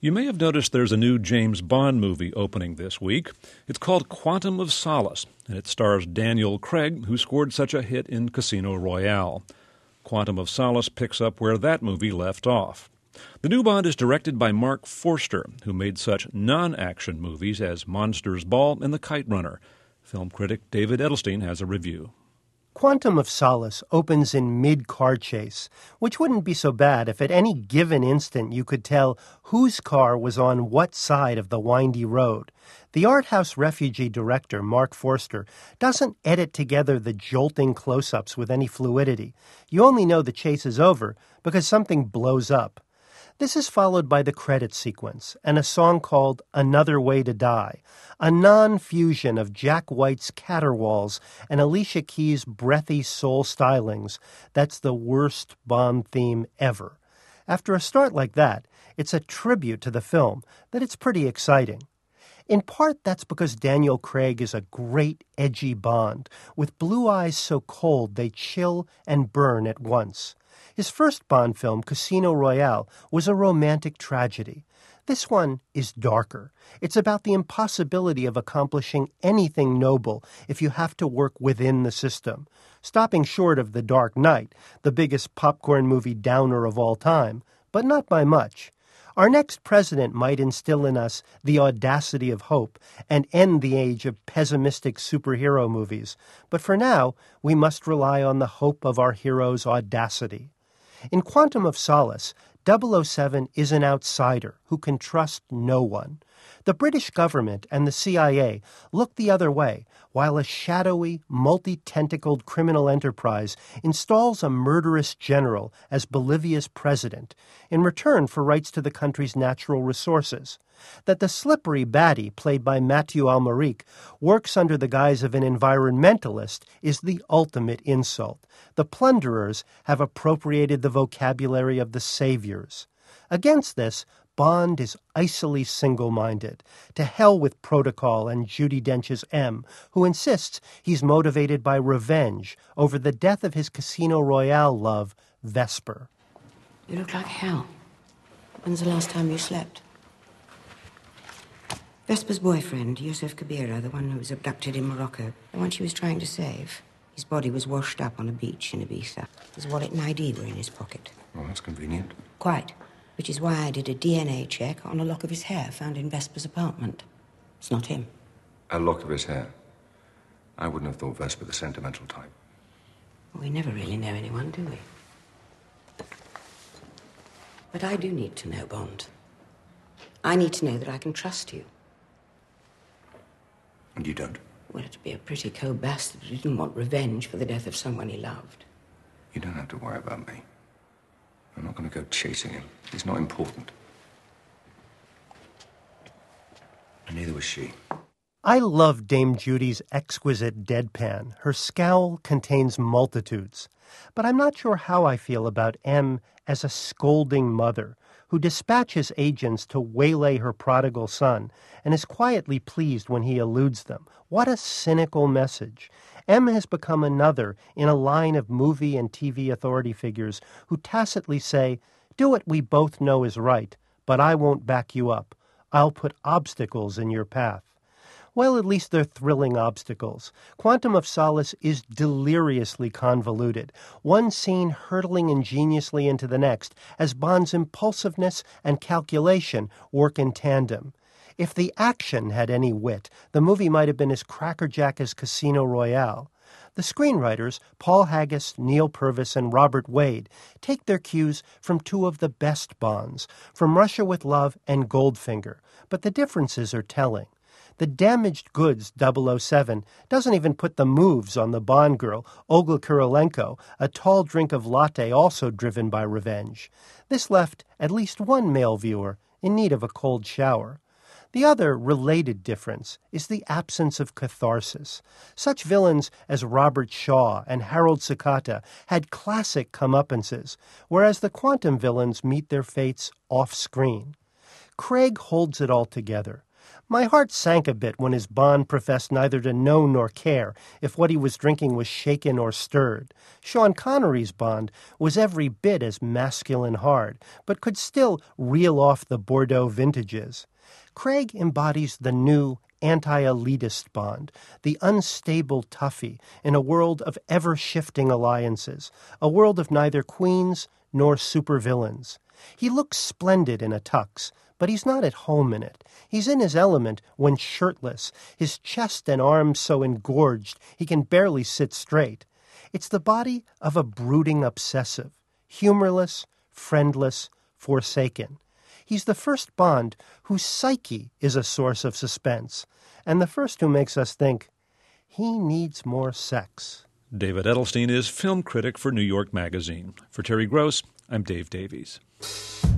You may have noticed there's a new James Bond movie opening this week. It's called Quantum of Solace, and it stars Daniel Craig, who scored such a hit in Casino Royale. Quantum of Solace picks up where that movie left off. The new Bond is directed by Mark Forster, who made such non-action movies as Monsters Ball and The Kite Runner. Film critic David Edelstein has a review. Quantum of Solace opens in mid-car chase, which wouldn't be so bad if at any given instant you could tell whose car was on what side of the windy road. The art house refugee director, Mark Forster, doesn't edit together the jolting close-ups with any fluidity. You only know the chase is over because something blows up. This is followed by the credit sequence and a song called Another Way to Die, a non-fusion of Jack White's Caterwauls and Alicia Keys' breathy soul stylings. That's the worst Bond theme ever. After a start like that, it's a tribute to the film that it's pretty exciting. In part, that's because Daniel Craig is a great, edgy Bond, with blue eyes so cold they chill and burn at once. His first Bond film, Casino Royale, was a romantic tragedy. This one is darker. It's about the impossibility of accomplishing anything noble if you have to work within the system, stopping short of The Dark Knight, the biggest popcorn movie downer of all time, but not by much. Our next president might instill in us the audacity of hope and end the age of pessimistic superhero movies. But for now, we must rely on the hope of our hero's audacity. In Quantum of Solace, 007 is an outsider who can trust no one. The British government and the CIA look the other way, while a shadowy, multi-tentacled criminal enterprise installs a murderous general as Bolivia's president in return for rights to the country's natural resources. That the slippery baddie, played by Mathieu Amalric, works under the guise of an environmentalist is the ultimate insult. The plunderers have appropriated the vocabulary of the saviors. Against this, Bond is icily single-minded. To hell with protocol and Judi Dench's M, who insists he's motivated by revenge over the death of his Casino Royale love, Vesper. You look like hell. When's the last time you slept? Vesper's boyfriend, Yusuf Kabira, the one who was abducted in Morocco, the one she was trying to save. His body was washed up on a beach in Ibiza. His wallet and ID were in his pocket. Well, that's convenient. Quite. Which is why I did a DNA check on a lock of his hair found in Vesper's apartment. It's not him. A lock of his hair? I wouldn't have thought Vesper the sentimental type. We never really know anyone, do we? But I do need to know, Bond. I need to know that I can trust you. And you don't? Well, it'd be a pretty cold bastard who didn't want revenge for the death of someone he loved. You don't have to worry about me. I'm not going to go chasing him. He's not important. And neither was she. I love Dame Judy's exquisite deadpan. Her scowl contains multitudes. But I'm not sure how I feel about M as a scolding mother who dispatches agents to waylay her prodigal son and is quietly pleased when he eludes them. What a cynical message. M has become another in a line of movie and TV authority figures who tacitly say, do what we both know is right, but I won't back you up. I'll put obstacles in your path. Well, at least they're thrilling obstacles. Quantum of Solace is deliriously convoluted, one scene hurtling ingeniously into the next as Bond's impulsiveness and calculation work in tandem. If the action had any wit, the movie might have been as crackerjack as Casino Royale. The screenwriters, Paul Haggis, Neil Purvis, and Robert Wade, take their cues from two of the best Bonds, from Russia with Love and Goldfinger, but the differences are telling. The damaged goods 007 doesn't even put the moves on the Bond girl, Olga Kurylenko, a tall drink of latte also driven by revenge. This left at least one male viewer in need of a cold shower. The other related difference is the absence of catharsis. Such villains as Robert Shaw and Harold Sakata had classic comeuppances, whereas the Quantum villains meet their fates off-screen. Craig holds it all together. My heart sank a bit when his Bond professed neither to know nor care if what he was drinking was shaken or stirred. Sean Connery's Bond was every bit as masculine hard, but could still reel off the Bordeaux vintages. Craig embodies the new, anti-elitist Bond, the unstable toughie in a world of ever-shifting alliances, a world of neither queens nor supervillains. He looks splendid in a tux, but he's not at home in it. He's in his element when shirtless, his chest and arms so engorged he can barely sit straight. It's the body of a brooding obsessive, humorless, friendless, forsaken. He's the first Bond whose psyche is a source of suspense, and the first who makes us think, he needs more sex. David Edelstein is film critic for New York Magazine. For Terry Gross, I'm Dave Davies.